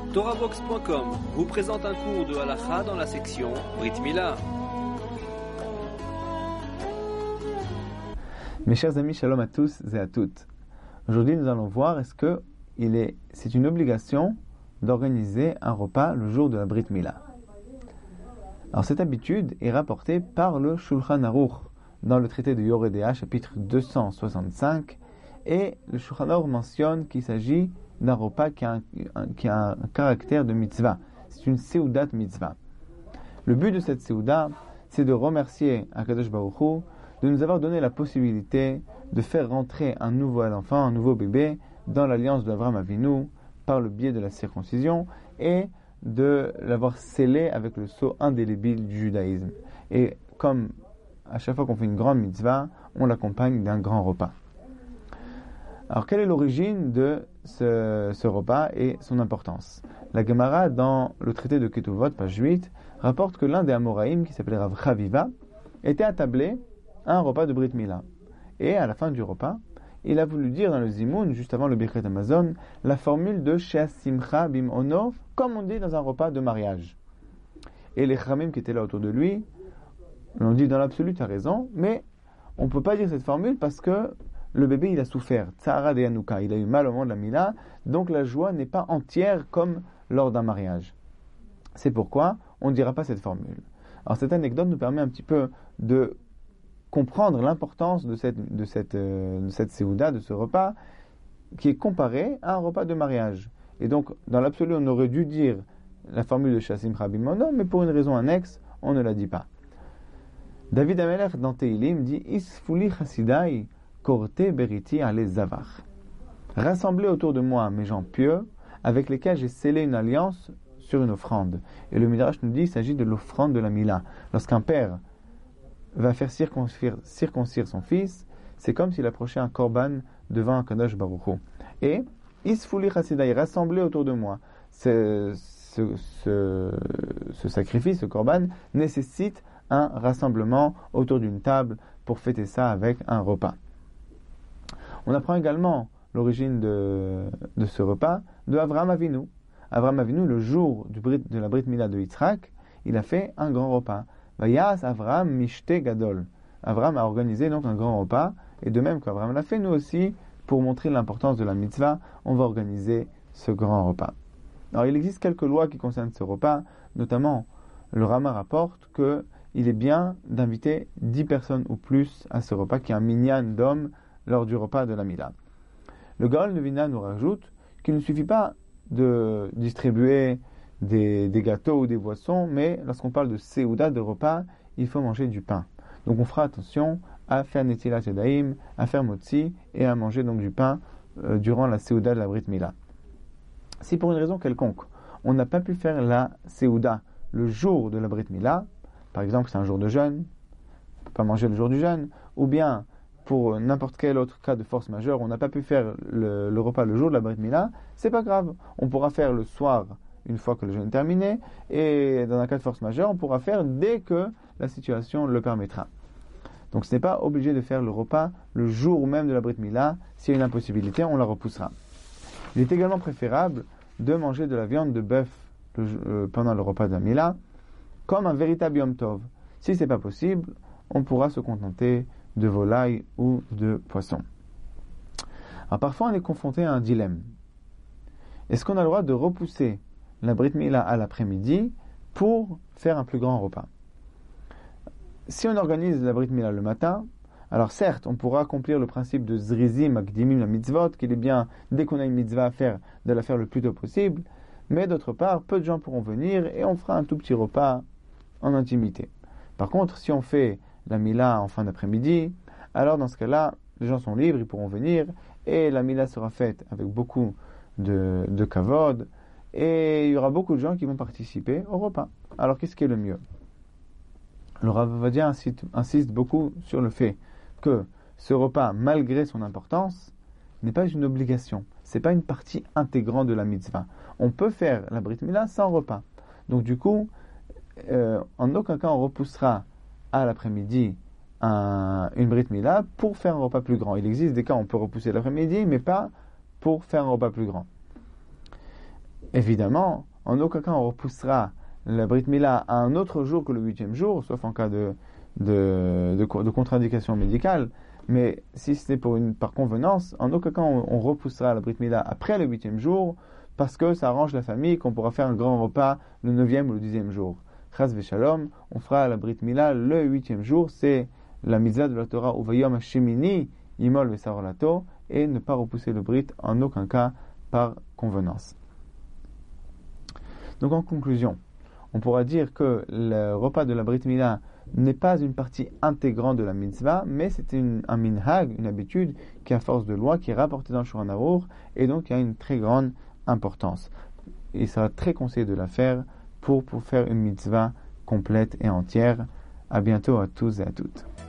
TorahBox.com vous présente un cours de halakha dans la section Brit Mila. Mes chers amis, shalom à tous et à toutes. Aujourd'hui, nous allons voir c'est une obligation d'organiser un repas le jour de la Brit Mila. Alors cette habitude est rapportée par le Shulchan Aruch dans le traité de Yoredea, chapitre 265, et le Shulchan Aruch mentionne qu'il s'agit d'un repas qui a un caractère de mitzvah. C'est une seudat mitzvah. Le but de cette seuda, c'est de remercier Akadosh Baruch Hu de nous avoir donné la possibilité de faire rentrer un nouvel enfant, un nouveau bébé, dans l'alliance d'Avraham Avinu par le biais de la circoncision et de l'avoir scellé avec le sceau indélébile du judaïsme. Et comme à chaque fois qu'on fait une grande mitzvah, on l'accompagne d'un grand repas. Alors, quelle est l'origine de ce repas et son importance? La Gemara, dans le traité de Ketuvot, page 8, rapporte que l'un des Amoraïm, qui s'appelait Rav Chaviva, était attablé à un repas de Brit Mila. Et à la fin du repas, il a voulu dire dans le Zimoun, juste avant le Birkat Hamazon, la formule de Shea Simcha Bim Ono, comme on dit dans un repas de mariage. Et les Chamim qui étaient là autour de lui l'ont dit dans l'absolu, tu as raison, mais on ne peut pas dire cette formule parce que le bébé, il a souffert. Tsahara de Hanouka. Il a eu mal au moment de la Mila. Donc la joie n'est pas entière comme lors d'un mariage. C'est pourquoi on ne dira pas cette formule. Alors cette anecdote nous permet un petit peu de comprendre l'importance de cette séouda, de ce repas, qui est comparé à un repas de mariage. Et donc, dans l'absolu, on aurait dû dire la formule de Shassim Rabbi Mono, mais pour une raison annexe, on ne la dit pas. David Amelech, dans Teilim, dit « Isfuli chasidai » Korte beriti ale zavar. Rassemblez autour de moi mes gens pieux, avec lesquels j'ai scellé une alliance sur une offrande. Et le Midrash nous dit qu'il s'agit de l'offrande de la Mila. Lorsqu'un père va faire circoncire son fils, c'est comme s'il approchait un korban devant un Kadosh Baruch Hu. Et isfuli chasidai, rassemblez autour de moi. Ce sacrifice, ce korban, nécessite un rassemblement autour d'une table pour fêter ça avec un repas. On apprend également l'origine de ce repas de Avraham Avinu. Avraham Avinu, le jour de la Brit Mila de Yitzhak, il a fait un grand repas. Vayas Avraham Mishte Gadol. Avraham a organisé donc un grand repas, et de même qu'Avraham l'a fait, nous aussi, pour montrer l'importance de la mitzvah, on va organiser ce grand repas. Alors il existe quelques lois qui concernent ce repas, notamment le Rama rapporte qu'il est bien d'inviter 10 personnes ou plus à ce repas, qui est un minyan d'hommes lors du repas de la Mila. Le Gaon de Vilna nous rajoute qu'il ne suffit pas de distribuer des gâteaux ou des boissons, mais lorsqu'on parle de séouda, de repas, il faut manger du pain. Donc on fera attention à faire netilat yadayim, à faire motzi et à manger donc du pain durant la séouda de la Brit Mila. Si pour une raison quelconque, on n'a pas pu faire la séouda le jour de la Brit Mila, par exemple c'est un jour de jeûne, on ne peut pas manger le jour du jeûne, ou bien pour n'importe quel autre cas de force majeure, on n'a pas pu faire le repas le jour de la Brit Mila, c'est pas grave. On pourra faire le soir, une fois que le jeûne est terminé, et dans un cas de force majeure, on pourra faire dès que la situation le permettra. Donc ce n'est pas obligé de faire le repas le jour même de la Brit Mila. S'il y a une impossibilité, on la repoussera. Il est également préférable de manger de la viande de bœuf pendant le repas de la Mila, comme un véritable Yom Tov. Si ce n'est pas possible, on pourra se contenter de volaille ou de poisson. Alors parfois on est confronté à un dilemme. Est-ce qu'on a le droit de repousser la Brit Mila à l'après-midi pour faire un plus grand repas? Si on organise la Brit Mila le matin, alors certes on pourra accomplir le principe de Zrizim Akdimim la mitzvot, qu'il est bien, dès qu'on a une mitzvah à faire, de la faire le plus tôt possible, mais d'autre part, peu de gens pourront venir et on fera un tout petit repas en intimité. Par contre, si on fait la Mila en fin d'après-midi, alors dans ce cas-là, les gens sont libres, ils pourront venir, et la Mila sera faite avec beaucoup de kavod, et il y aura beaucoup de gens qui vont participer au repas. Alors qu'est-ce qui est le mieux? Le Rav Ovadia insiste beaucoup sur le fait que ce repas, malgré son importance, n'est pas une obligation. C'est pas une partie intégrante de la mitzvah. On peut faire la Brit Mila sans repas. Donc du coup, en aucun cas on repoussera à l'après-midi une Brit Mila pour faire un repas plus grand. Il existe des cas où on peut repousser l'après-midi, mais pas pour faire un repas plus grand. Évidemment, en aucun cas on repoussera la Brit Mila à un autre jour que le 8e jour, sauf en cas de contre-indication médicale. Mais si c'est par convenance, en aucun cas on repoussera la Brit Mila après le 8e jour, parce que ça arrange la famille, qu'on pourra faire un grand repas le 9e ou le 10e jour. Chas v'shalom, on fera la Brit Mila le 8e jour, c'est la mitzvah de la Torah Uvayom Hashemini Yimol Vesarolato, et ne pas repousser le Brit en aucun cas par convenance. Donc en conclusion, on pourra dire que le repas de la Brit Mila n'est pas une partie intégrante de la mitzvah, mais c'est un minhag, une habitude qui, à force de loi, qui est rapportée dans le Shulchan Aruch, et donc qui a une très grande importance. Il sera très conseillé de la faire pour faire une mitzvah complète et entière. À bientôt à tous et à toutes.